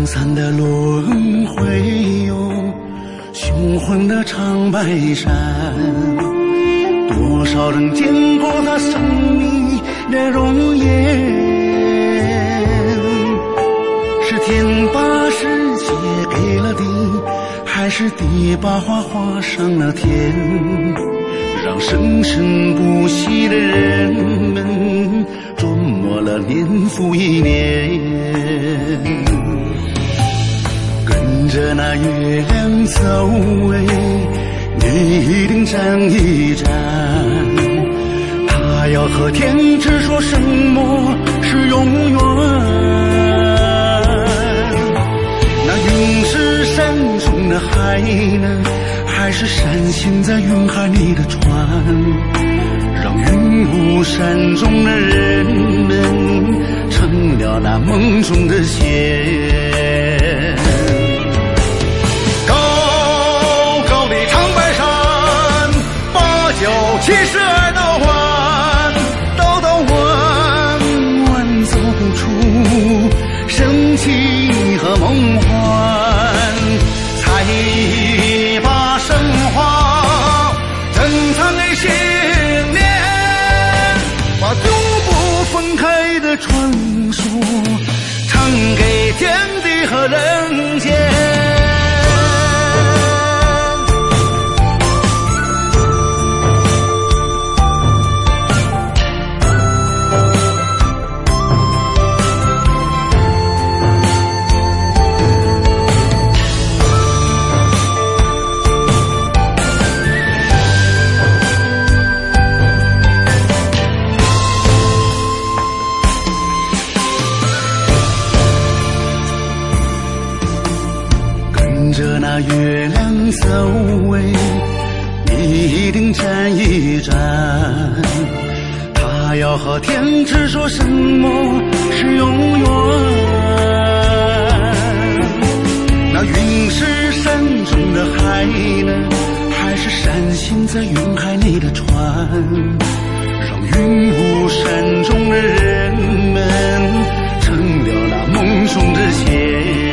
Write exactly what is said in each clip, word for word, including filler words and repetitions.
沧桑的轮回哟，雄浑的长白山，多少人见过他神秘的容颜？是天把世界给了地，还是地把花画上了天？让生生不息的人们琢磨了年复一年，跟着那月亮走哎，你一定站一站。他要和天只说什么是永远？那云是山中的海呢，还是闪现在云海里的船？让云雾山中的人们成了那梦中的仙。高高的长白山，八九七十二道弯，道道弯弯走不出生气和梦幻。才把神话珍藏给心念，把永不分开的传说唱给天地和人间。跟着那月亮走哎，你一定站一站。他要和天只说什么是永远？那云是山中的海呢，还是闪现在云海里的船？让云雾山中的人们成了那梦中的仙。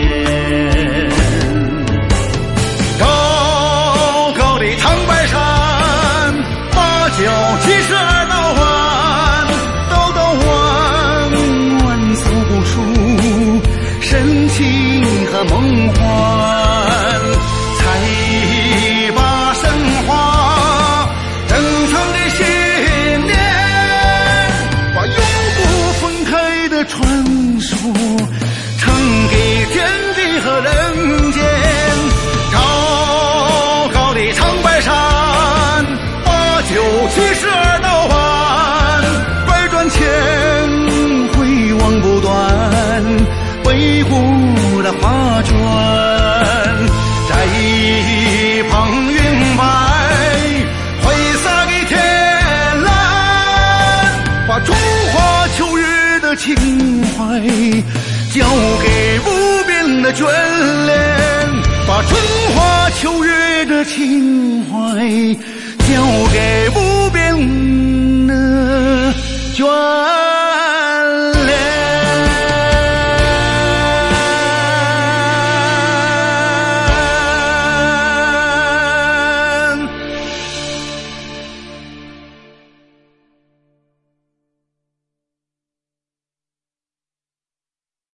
九七十二道弯，道道弯弯走不出深情和梦幻。才把神话珍藏给心念，把永不分开的传说唱给天地和人间。高高的长白山，九七十二道弯，百转千回望不断，北国的画卷，在一旁云白挥洒给天蓝，把中华秋月的情怀交给无边的眷恋，把中华秋月的情怀